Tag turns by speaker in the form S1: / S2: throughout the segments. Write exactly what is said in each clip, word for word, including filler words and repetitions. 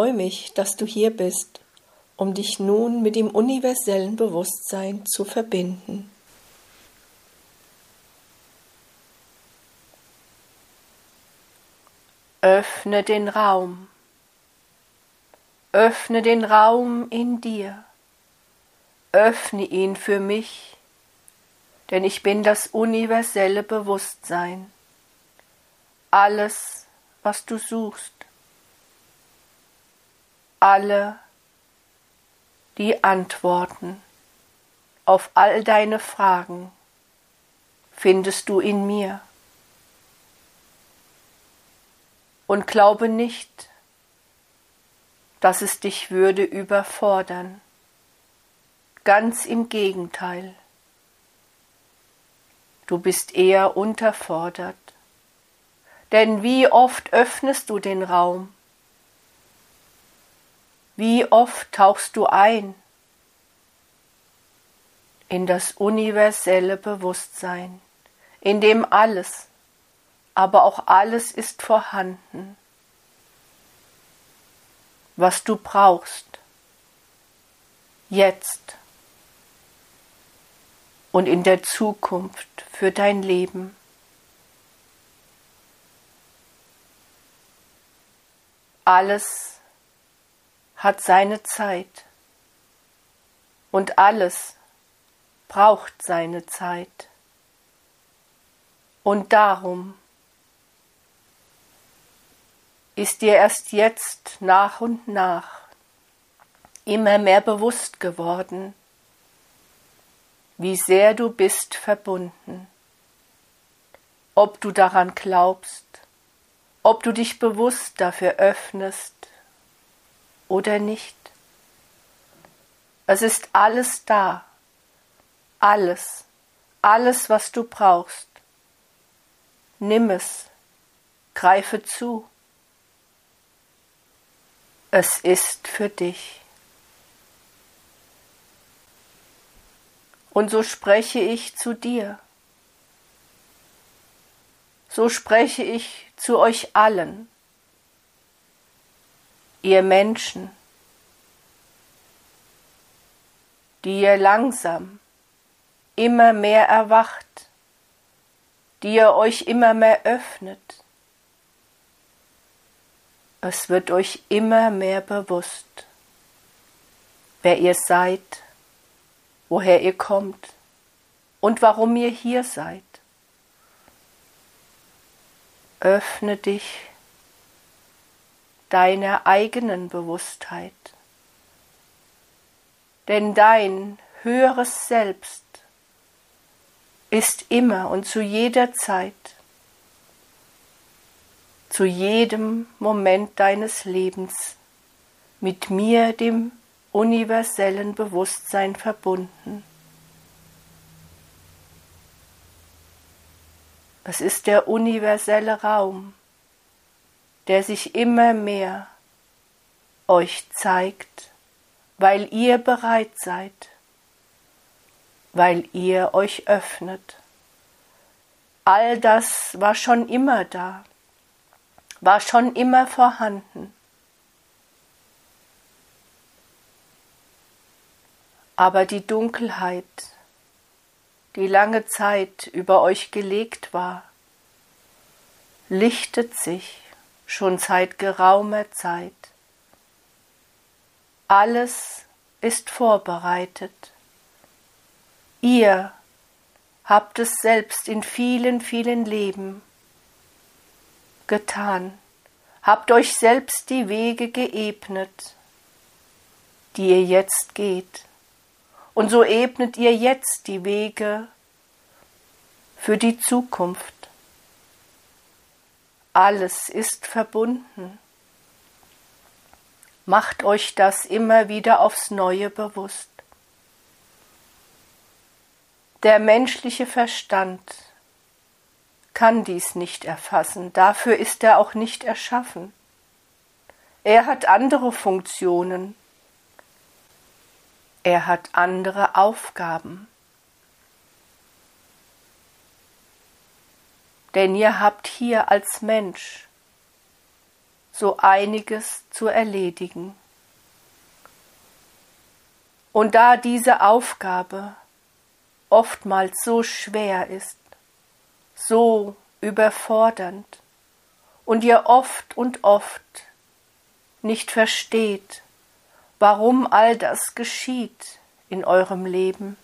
S1: freue mich, dass du hier bist, um dich nun mit dem universellen Bewusstsein zu verbinden. Öffne den Raum. Öffne den Raum in dir. Öffne ihn für mich, denn ich bin das universelle Bewusstsein. Alles, was du suchst. Alle die Antworten auf all deine Fragen findest du in mir. Und glaube nicht, dass es dich würde überfordern. Ganz im Gegenteil. Du bist eher unterfordert. Denn wie oft öffnest du den Raum? Wie oft tauchst du ein in das universelle Bewusstsein, in dem alles, aber auch alles ist vorhanden, was du brauchst, jetzt und in der Zukunft für dein Leben. Alles hat seine Zeit und alles braucht seine Zeit. Und darum ist dir erst jetzt nach und nach immer mehr bewusst geworden, wie sehr du bist verbunden, ob du daran glaubst, ob du dich bewusst dafür öffnest oder nicht. Es ist alles da, alles, alles, was du brauchst. Nimm es, greife zu. Es ist für dich. Und so spreche ich zu dir. So spreche ich zu euch allen. Ihr Menschen, die ihr langsam immer mehr erwacht, die ihr euch immer mehr öffnet. Es wird euch immer mehr bewusst, wer ihr seid, woher ihr kommt und warum ihr hier seid. Öffne dich deiner eigenen Bewusstheit, denn dein höheres Selbst ist immer und zu jeder Zeit, zu jedem Moment deines Lebens mit mir, dem universellen Bewusstsein, verbunden. Es ist der universelle Raum, der sich immer mehr euch zeigt, weil ihr bereit seid, weil ihr euch öffnet. All das war schon immer da, war schon immer vorhanden. Aber die Dunkelheit, die lange Zeit über euch gelegt war, lichtet sich schon seit geraumer Zeit. Alles ist vorbereitet. Ihr habt es selbst in vielen, vielen Leben getan, habt euch selbst die Wege geebnet, die ihr jetzt geht. Und so ebnet ihr jetzt die Wege für die Zukunft. Alles ist verbunden. Macht euch das immer wieder aufs Neue bewusst. Der menschliche Verstand kann dies nicht erfassen, dafür ist er auch nicht erschaffen. Er hat andere Funktionen. Er hat andere Aufgaben. Denn ihr habt hier als Mensch so einiges zu erledigen. Und da diese Aufgabe oftmals so schwer ist, so überfordernd und ihr oft und oft nicht versteht, warum all das geschieht in eurem Leben.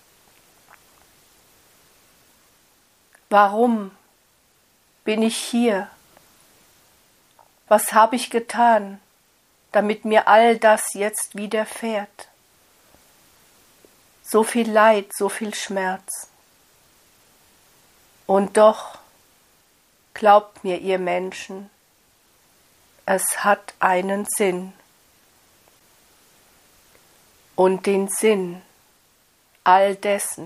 S1: Warum bin ich hier? Was habe ich getan, damit mir all das jetzt widerfährt? So viel Leid, so viel Schmerz. Und doch, glaubt mir, ihr Menschen, es hat einen Sinn. Und den Sinn all dessen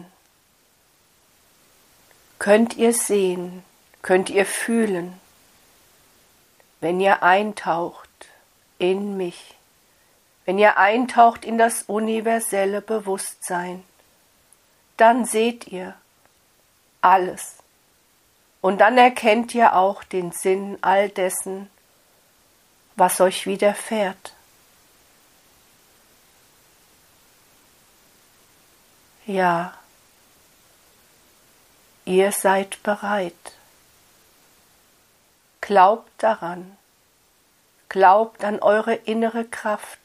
S1: könnt ihr sehen, könnt ihr fühlen, wenn ihr eintaucht in mich, wenn ihr eintaucht in das universelle Bewusstsein, dann seht ihr alles. Und dann erkennt ihr auch den Sinn all dessen, was euch widerfährt. Ja, ihr seid bereit. Glaubt daran, glaubt an eure innere Kraft,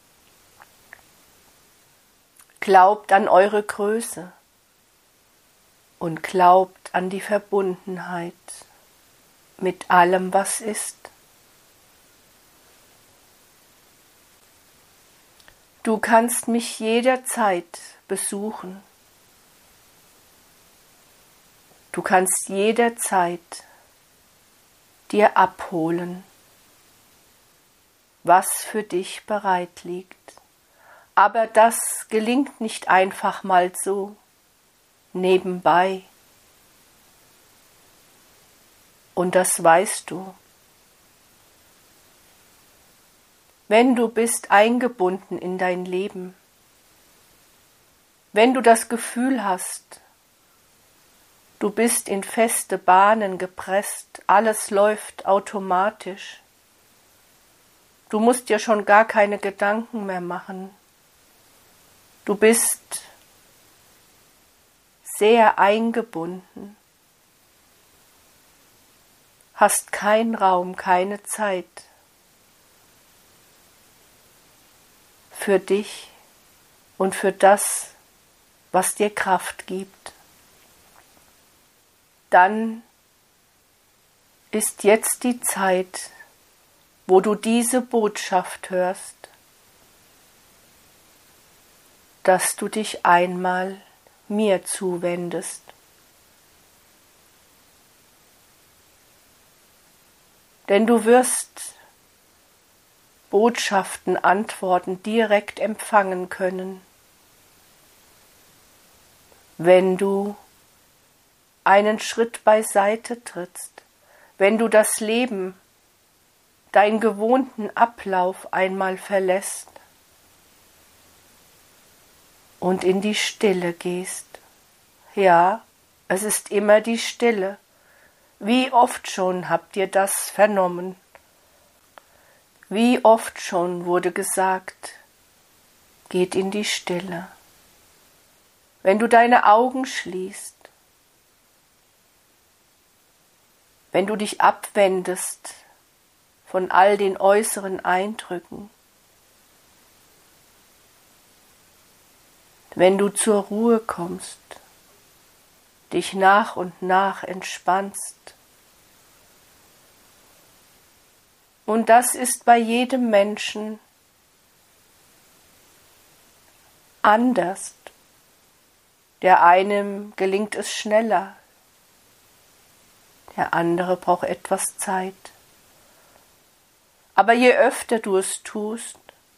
S1: glaubt an eure Größe und glaubt an die Verbundenheit mit allem, was ist. Du kannst mich jederzeit besuchen. Du kannst jederzeit dir abholen, was für dich bereit liegt. Aber das gelingt nicht einfach mal so, nebenbei. Und das weißt du. Wenn du bist eingebunden in dein Leben, wenn du das Gefühl hast, du bist in feste Bahnen gepresst, alles läuft automatisch, du musst dir schon gar keine Gedanken mehr machen, du bist sehr eingebunden, hast keinen Raum, keine Zeit für dich und für das, was dir Kraft gibt, dann ist jetzt die Zeit, wo du diese Botschaft hörst, dass du dich einmal mir zuwendest. Denn du wirst Botschaften, Antworten direkt empfangen können, wenn du einen Schritt beiseite trittst, wenn du das Leben, deinen gewohnten Ablauf einmal verlässt und in die Stille gehst. Ja, es ist immer die Stille. Wie oft schon habt ihr das vernommen? Wie oft schon wurde gesagt, geht in die Stille. Wenn du deine Augen schließt, wenn du dich abwendest von all den äußeren Eindrücken, wenn du zur Ruhe kommst, dich nach und nach entspannst. Und das ist bei jedem Menschen anders. Der einem gelingt es schneller, der andere braucht etwas Zeit. Aber je öfter du es tust,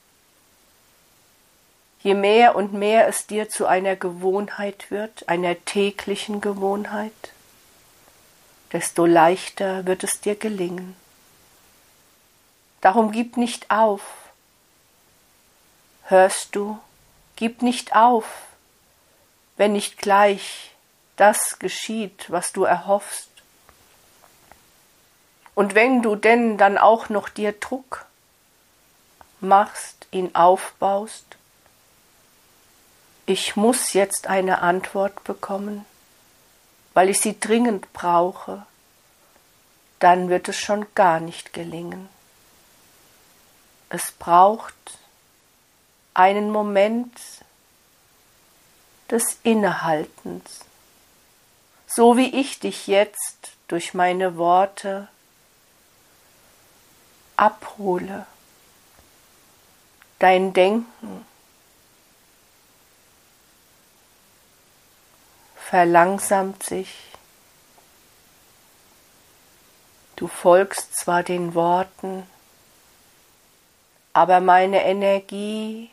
S1: je mehr und mehr es dir zu einer Gewohnheit wird, einer täglichen Gewohnheit, desto leichter wird es dir gelingen. Darum gib nicht auf. Hörst du? Gib nicht auf, wenn nicht gleich das geschieht, was du erhoffst. Und wenn du denn dann auch noch dir Druck machst, ihn aufbaust, ich muss jetzt eine Antwort bekommen, weil ich sie dringend brauche, dann wird es schon gar nicht gelingen. Es braucht einen Moment des Innehaltens, so wie ich dich jetzt durch meine Worte abhole. Dein Denken verlangsamt sich. Du folgst zwar den Worten, aber meine Energie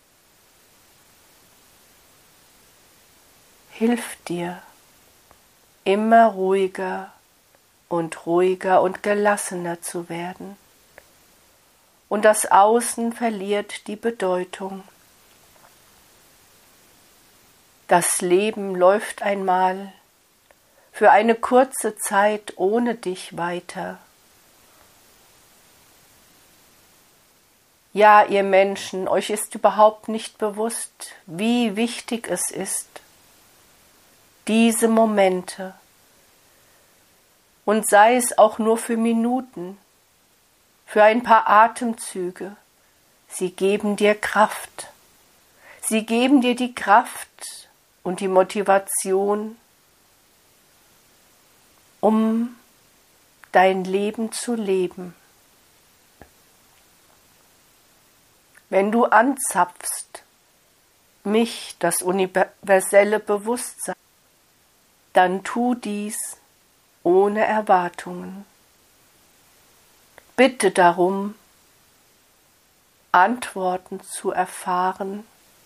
S1: hilft dir, immer ruhiger und ruhiger und gelassener zu werden. Und das Außen verliert die Bedeutung. Das Leben läuft einmal für eine kurze Zeit ohne dich weiter. Ja, ihr Menschen, euch ist überhaupt nicht bewusst, wie wichtig es ist, diese Momente, und sei es auch nur für Minuten, für ein paar Atemzüge, sie geben dir Kraft. Sie geben dir die Kraft und die Motivation, um dein Leben zu leben. Wenn du anzapfst, mich, das universelle Bewusstsein, dann tu dies ohne Erwartungen. Bitte darum, Antworten zu erfahren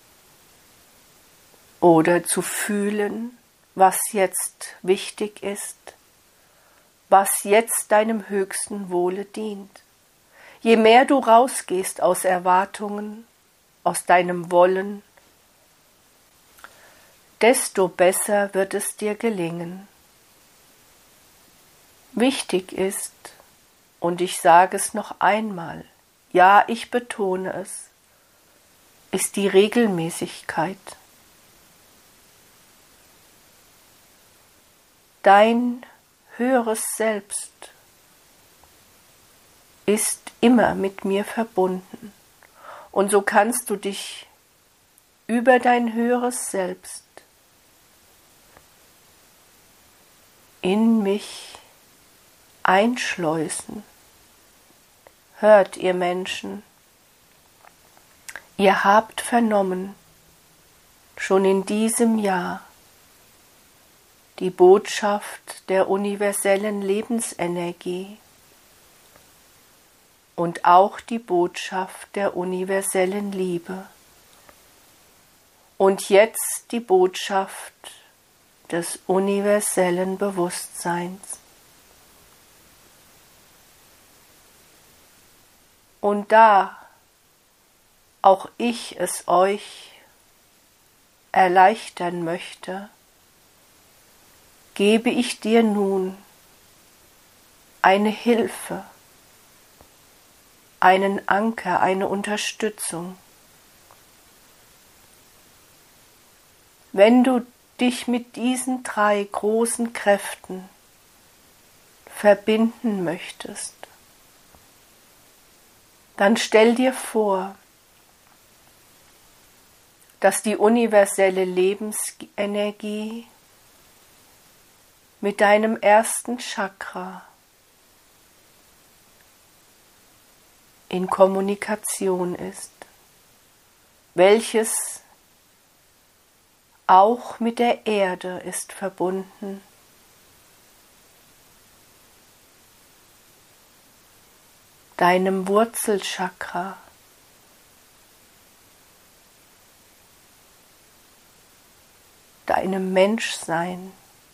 S1: oder zu fühlen, was jetzt wichtig ist, was jetzt deinem höchsten Wohle dient. Je mehr du rausgehst aus Erwartungen, aus deinem Wollen, desto besser wird es dir gelingen. Wichtig ist, und ich sage es noch einmal, ja, ich betone es, ist die Regelmäßigkeit. Dein höheres Selbst ist immer mit mir verbunden. Und so kannst du dich über dein höheres Selbst in mich einschleusen. Hört, ihr Menschen, ihr habt vernommen, schon in diesem Jahr, die Botschaft der universellen Lebensenergie und auch die Botschaft der universellen Liebe und jetzt die Botschaft des universellen Bewusstseins. Und da auch ich es euch erleichtern möchte, gebe ich dir nun eine Hilfe, einen Anker, eine Unterstützung. Wenn du dich mit diesen drei großen Kräften verbinden möchtest, dann stell dir vor, dass die universelle Lebensenergie mit deinem ersten Chakra in Kommunikation ist, welches auch mit der Erde ist verbunden. Deinem Wurzelchakra, deinem Menschsein.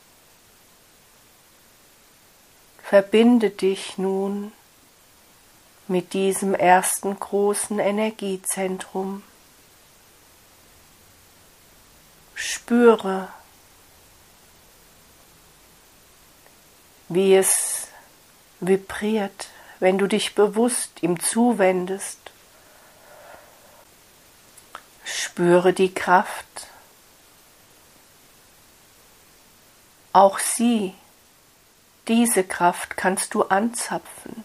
S1: Verbinde dich nun mit diesem ersten großen Energiezentrum. Spüre, wie es vibriert, wenn du dich bewusst ihm zuwendest. Spüre die Kraft. Auch sie, diese Kraft kannst du anzapfen.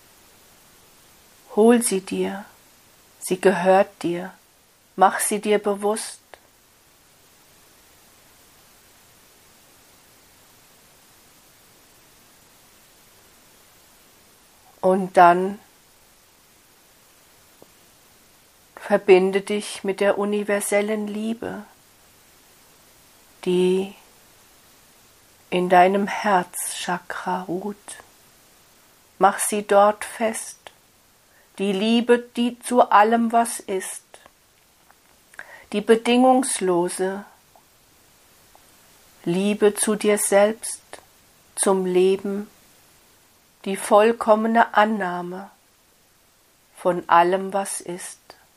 S1: Hol sie dir, sie gehört dir, mach sie dir bewusst. Und dann verbinde dich mit der universellen Liebe, die in deinem Herzchakra ruht. Mach sie dort fest, die Liebe, die zu allem, was ist, die bedingungslose Liebe zu dir selbst, zum Leben, die vollkommene Annahme von allem, was ist.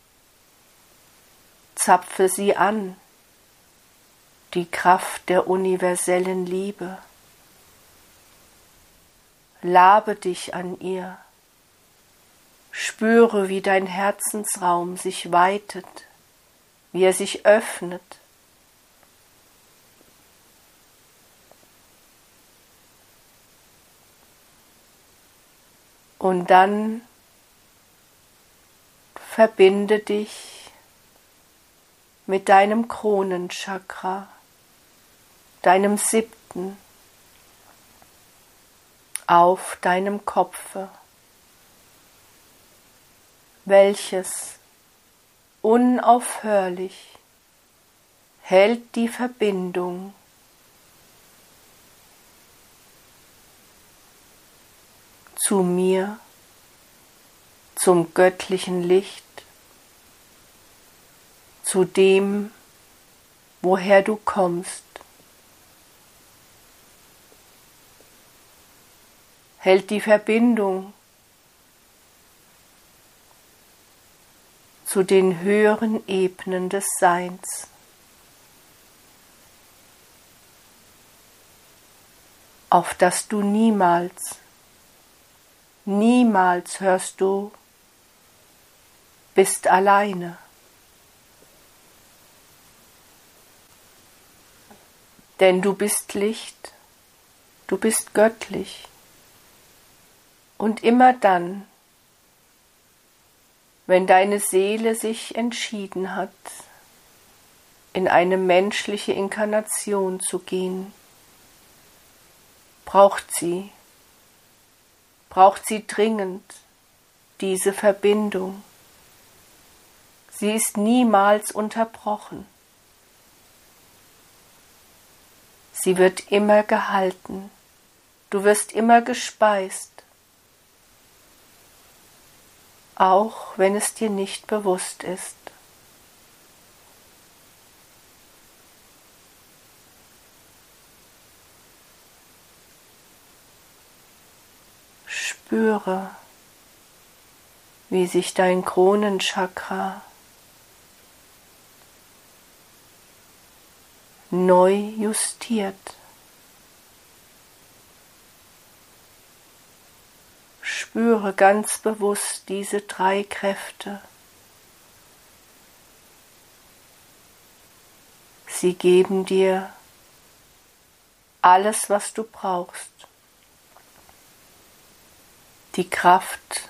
S1: Zapfe sie an, die Kraft der universellen Liebe. Labe dich an ihr. Spüre, wie dein Herzensraum sich weitet, wie er sich öffnet. Und dann verbinde dich mit deinem Kronenchakra, deinem siebten, auf deinem Kopfe, welches unaufhörlich hält die Verbindung zu mir, zum göttlichen Licht, zu dem, woher du kommst. Hält die Verbindung zu den höheren Ebenen des Seins. Auf das du niemals, niemals hörst du, bist alleine. Denn du bist Licht, du bist göttlich. Und immer dann, wenn deine Seele sich entschieden hat, in eine menschliche Inkarnation zu gehen, braucht sie, braucht sie dringend diese Verbindung. Sie ist niemals unterbrochen. Sie wird immer gehalten. Du wirst immer gespeist, auch wenn es dir nicht bewusst ist. Spüre, wie sich dein Kronenchakra neu justiert. Spüre ganz bewusst diese drei Kräfte. Sie geben dir alles, was du brauchst. Die Kraft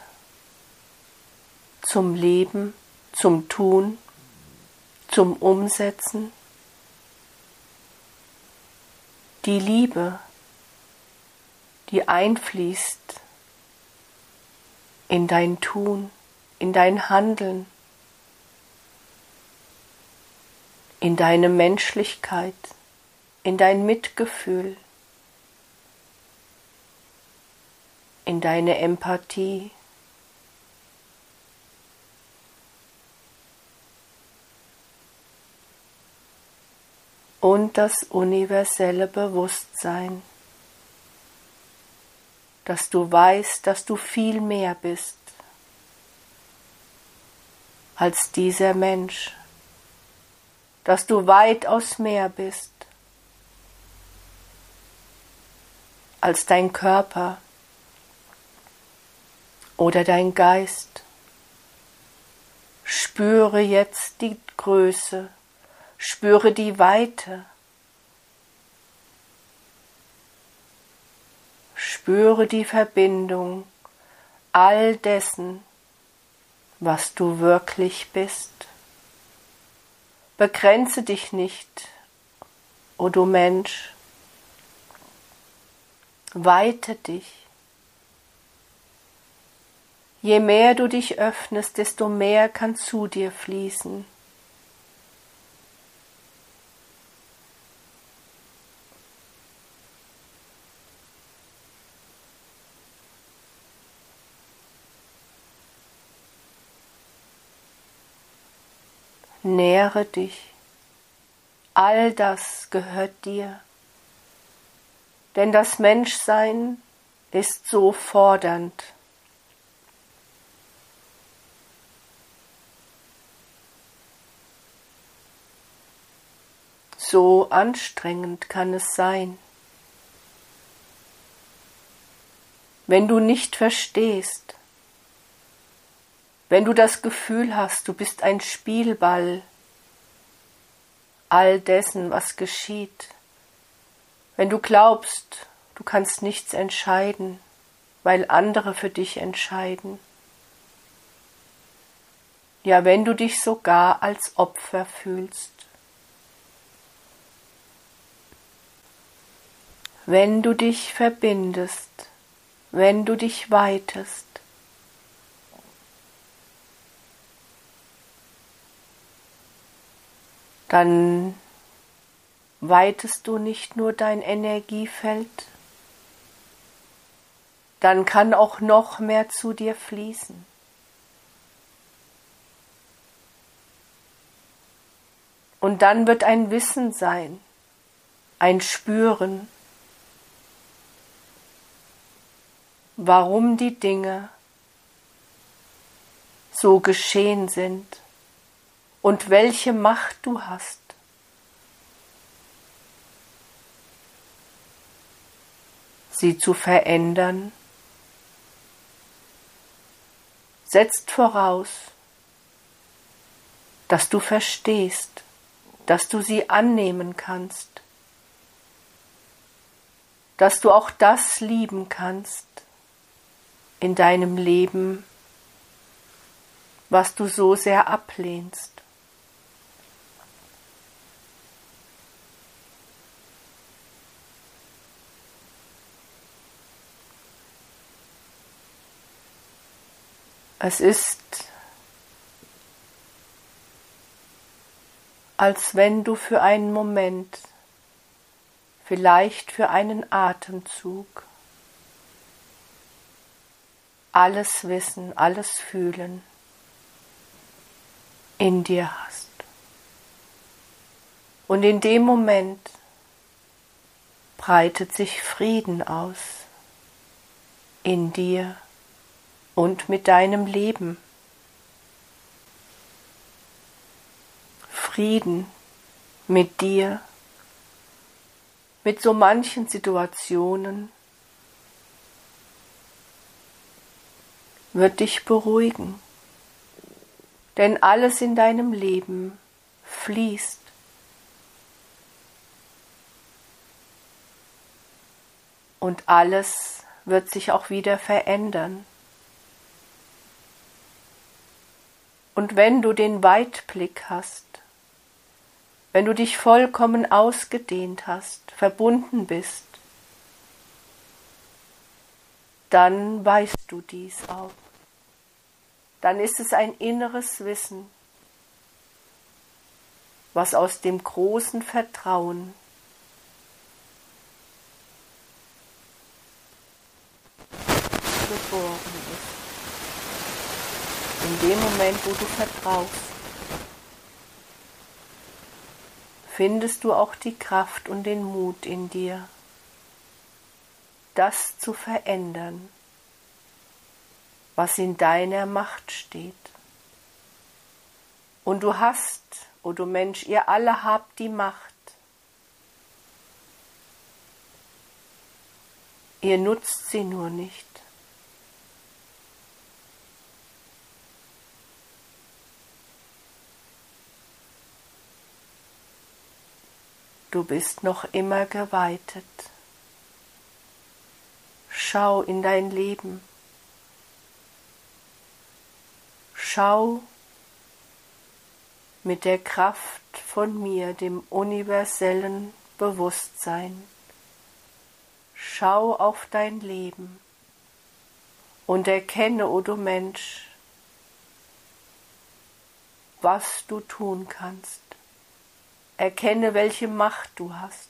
S1: zum Leben, zum Tun, zum Umsetzen. Die Liebe, die einfließt in dein Tun, in dein Handeln, in deine Menschlichkeit, in dein Mitgefühl, in deine Empathie. Und das universelle Bewusstsein, dass du weißt, dass du viel mehr bist als dieser Mensch, dass du weitaus mehr bist als dein Körper, oder dein Geist. Spüre jetzt die Größe, spüre die Weite, spüre die Verbindung all dessen, was du wirklich bist. Begrenze dich nicht, o du Mensch, weite dich. Je mehr du dich öffnest, desto mehr kann zu dir fließen. Nähre dich. All das gehört dir. Denn das Menschsein ist so fordernd. So anstrengend kann es sein. Wenn du nicht verstehst, wenn du das Gefühl hast, du bist ein Spielball all dessen, was geschieht, wenn du glaubst, du kannst nichts entscheiden, weil andere für dich entscheiden, ja, wenn du dich sogar als Opfer fühlst, wenn du dich verbindest, wenn du dich weitest, dann weitest du nicht nur dein Energiefeld, dann kann auch noch mehr zu dir fließen. Und dann wird ein Wissen sein, ein Spüren, warum die Dinge so geschehen sind und welche Macht du hast. Sie zu verändern, setzt voraus, dass du verstehst, dass du sie annehmen kannst, dass du auch das lieben kannst in deinem Leben, was du so sehr ablehnst. Es ist, als wenn du für einen Moment, vielleicht für einen Atemzug, alles Wissen, alles Fühlen in dir hast. Und in dem Moment breitet sich Frieden aus in dir und mit deinem Leben. Frieden mit dir, mit so manchen Situationen, wird dich beruhigen, denn alles in deinem Leben fließt. Und alles wird sich auch wieder verändern. Und wenn du den Weitblick hast, wenn du dich vollkommen ausgedehnt hast, verbunden bist, dann weißt du dies auch. Dann ist es ein inneres Wissen, was aus dem großen Vertrauen geboren ist. In dem Moment, wo du vertraust, findest du auch die Kraft und den Mut in dir, das zu verändern, was in deiner Macht steht. Und du hast, o du Mensch, ihr alle habt die Macht. Ihr nutzt sie nur nicht. Du bist noch immer geweitet. Schau in dein Leben. Schau mit der Kraft von mir, dem universellen Bewusstsein. Schau auf dein Leben und erkenne, o du Mensch, was du tun kannst. Erkenne, welche Macht du hast.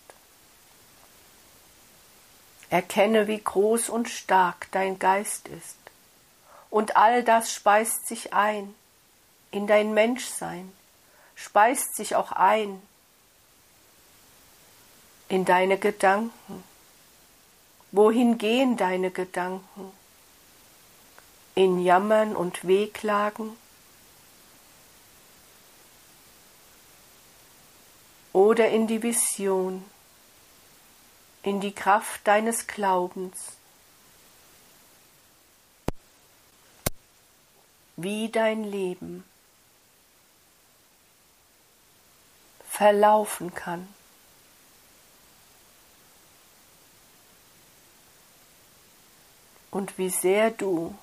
S1: Erkenne, wie groß und stark dein Geist ist. Und all das speist sich ein in dein Menschsein, speist sich auch ein in deine Gedanken. Wohin gehen deine Gedanken? In Jammern und Wehklagen? Oder in die Vision, in die Kraft deines Glaubens, wie dein Leben verlaufen kann. Und wie sehr du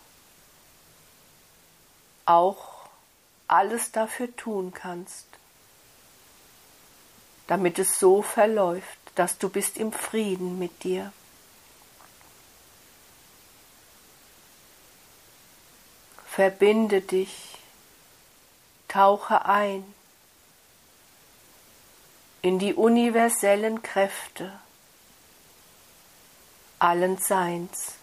S1: auch alles dafür tun kannst, damit es so verläuft, dass du bist im Frieden mit dir. Verbinde dich, tauche ein in die universellen Kräfte allen Seins.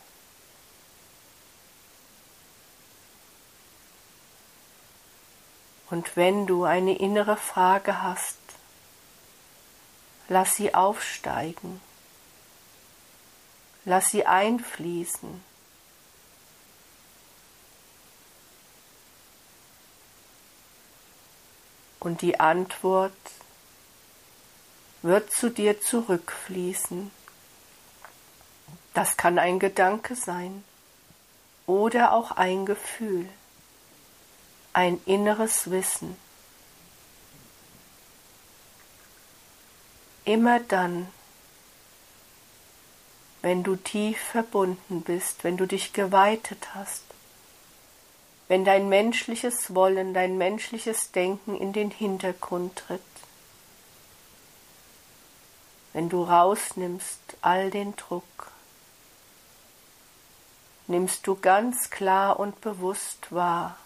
S1: Und wenn du eine innere Frage hast, lass sie aufsteigen, lass sie einfließen. Und die Antwort wird zu dir zurückfließen. Das kann ein Gedanke sein oder auch ein Gefühl, ein inneres Wissen. Immer dann, wenn du tief verbunden bist, wenn du dich geweitet hast, wenn dein menschliches Wollen, dein menschliches Denken in den Hintergrund tritt, wenn du rausnimmst all den Druck, nimmst du ganz klar und bewusst wahr,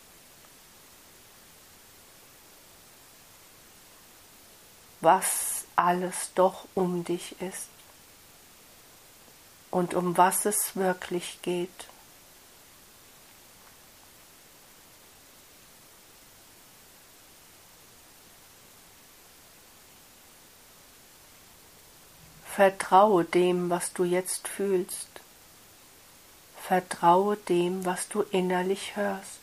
S1: was alles doch um dich ist und um was es wirklich geht. Vertraue dem, was du jetzt fühlst. Vertraue dem, was du innerlich hörst.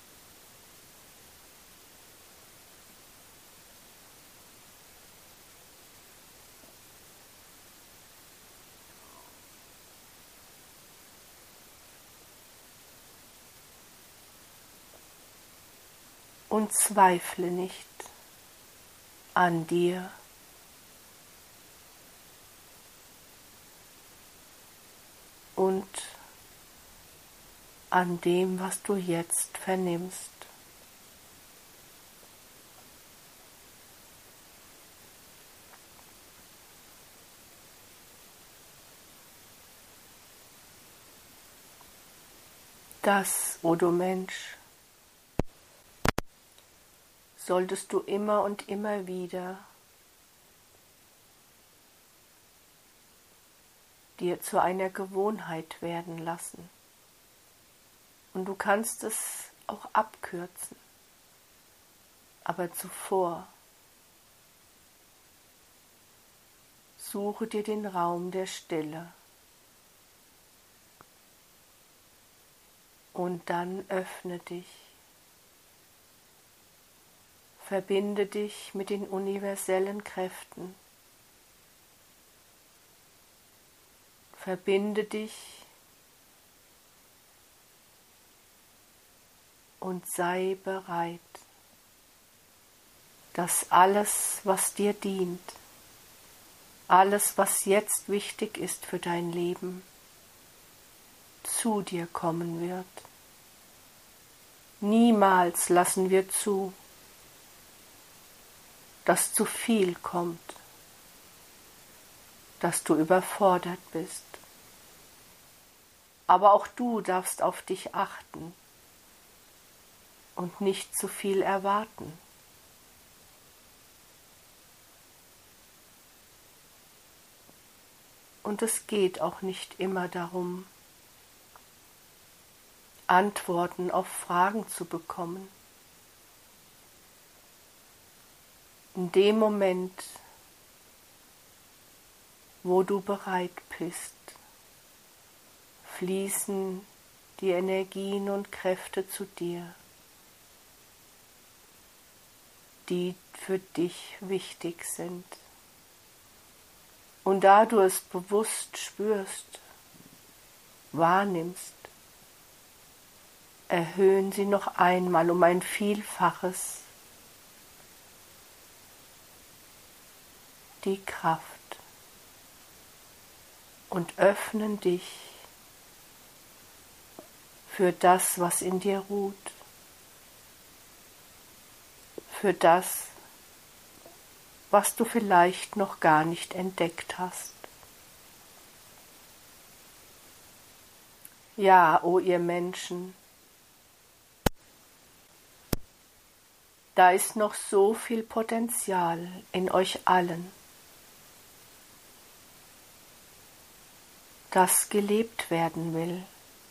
S1: Und zweifle nicht an dir. Und an dem, was du jetzt vernimmst. Das, o du Mensch, solltest du immer und immer wieder dir zu einer Gewohnheit werden lassen. Und du kannst es auch abkürzen. Aber zuvor suche dir den Raum der Stille. Und dann öffne dich. Verbinde dich mit den universellen Kräften. Verbinde dich und sei bereit, dass alles, was dir dient, alles, was jetzt wichtig ist für dein Leben, zu dir kommen wird. Niemals lassen wir zu, dass zu viel kommt, dass du überfordert bist. Aber auch du darfst auf dich achten und nicht zu viel erwarten. Und es geht auch nicht immer darum, Antworten auf Fragen zu bekommen. In dem Moment, wo du bereit bist, fließen die Energien und Kräfte zu dir, die für dich wichtig sind. Und da du es bewusst spürst, wahrnimmst, erhöhen sie noch einmal um ein Vielfaches die Kraft und öffnen dich für das, was in dir ruht, für das, was du vielleicht noch gar nicht entdeckt hast. Ja, o ihr Menschen, da ist noch so viel Potenzial in euch allen, das gelebt werden will.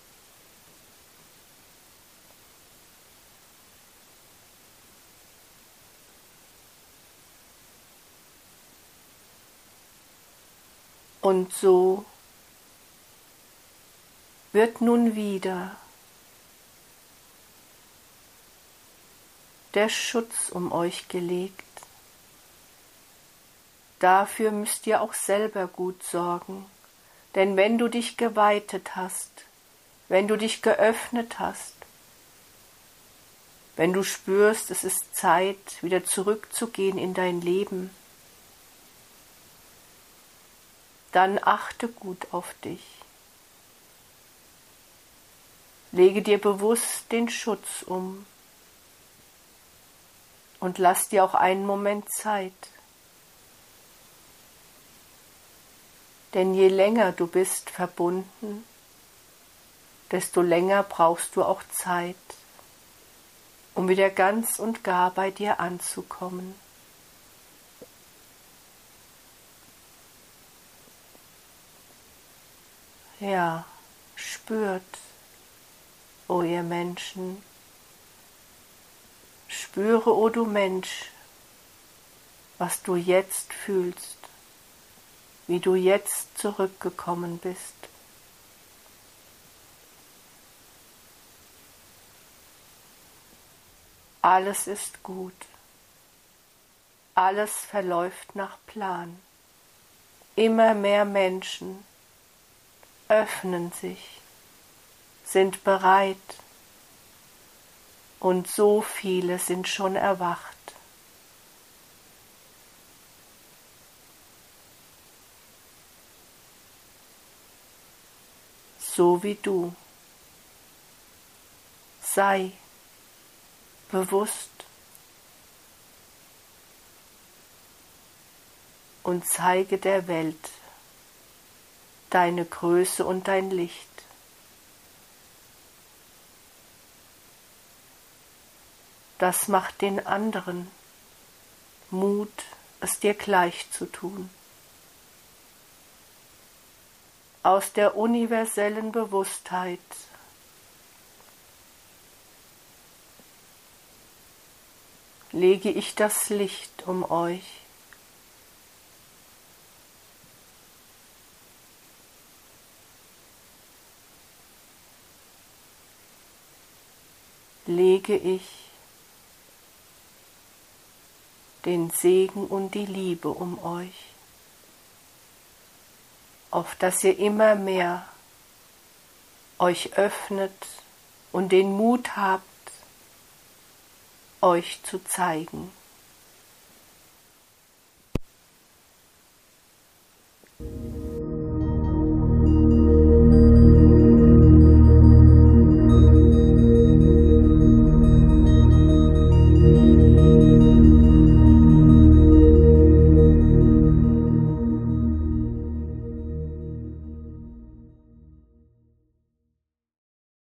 S1: Und so wird nun wieder der Schutz um euch gelegt. Dafür müsst ihr auch selber gut sorgen, denn wenn du dich geweitet hast, wenn du dich geöffnet hast, wenn du spürst, es ist Zeit, wieder zurückzugehen in dein Leben, dann achte gut auf dich. Lege dir bewusst den Schutz um und lass dir auch einen Moment Zeit. Denn je länger du bist verbunden, desto länger brauchst du auch Zeit, um wieder ganz und gar bei dir anzukommen. Ja, spürt, o ihr Menschen, spüre, o du Mensch, was du jetzt fühlst, wie du jetzt zurückgekommen bist. Alles ist gut, alles verläuft nach Plan. Immer mehr Menschen öffnen sich, sind bereit und so viele sind schon erwacht. So wie du. Sei bewusst und zeige der Welt deine Größe und dein Licht. Das macht den anderen Mut, es dir gleich zu tun. Aus der universellen Bewusstheit lege ich das Licht um euch. Lege ich den Segen und die Liebe um euch, auf dass ihr immer mehr euch öffnet und den Mut habt, euch zu zeigen.